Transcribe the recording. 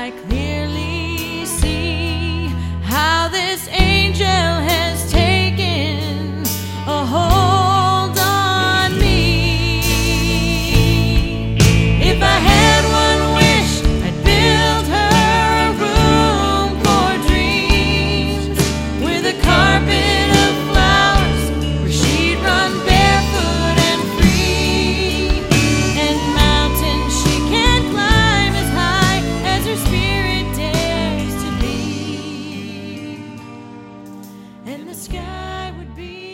I clearly see how this angel has taken a hold on me. If I had one wish, I'd build her a room for dreams with a carpet of flowers where she'd run barefoot and free, and mountains she can't climb as high as her spirit dares to be, and the sky would be